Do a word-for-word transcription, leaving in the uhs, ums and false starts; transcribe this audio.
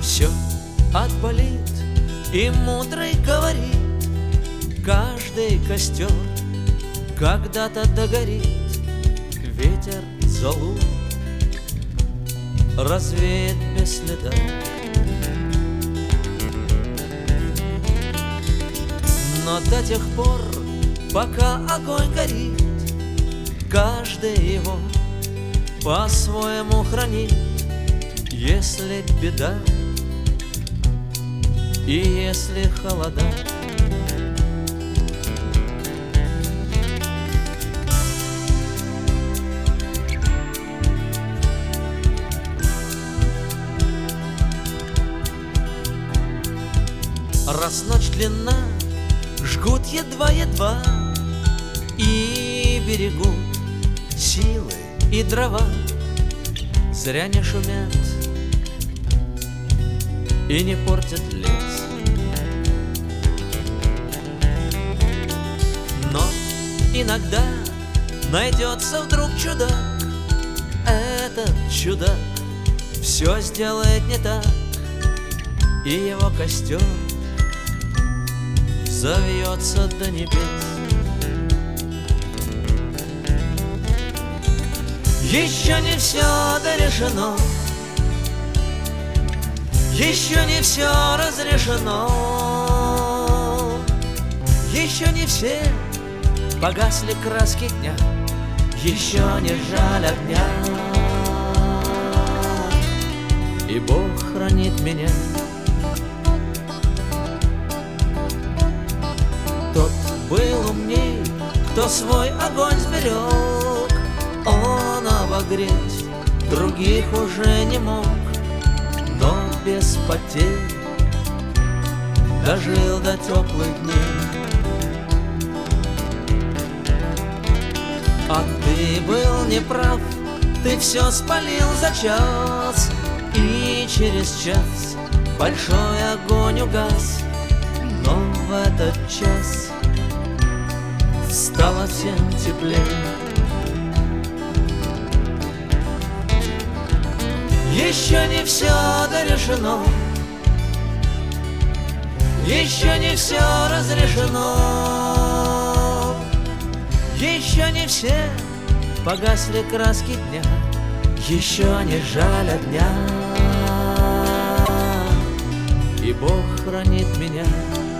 все отболит, и мудрый говорит: каждый костер когда-то догорит. Ветер золу развеет без следа. Но до тех пор, пока огонь горит, каждый его по-своему хранит. Если беда и если холода, раз ночь длинна, жгут едва-едва и берегут силы и дрова. Зря не шумят и не портят лес. Но иногда найдется вдруг чудак. Этот чудак все сделает не так, и его костер завьется до небес. Еще не все дорешено, еще не все разрешено, еще не все погасли краски дня, еще не жаль огня, и Бог хранит меня. Тот был умней, кто свой огонь сберег, он обогреть других уже не мог, но без потерь дожил до теплых дней. А ты был неправ, ты все спалил за час, и через час большой огонь угас. Но в этот час стало всем теплее. Еще не все дорешено, еще не все разрешено, еще не все погасли краски дня, еще не жаль огня, и Бог хранит меня.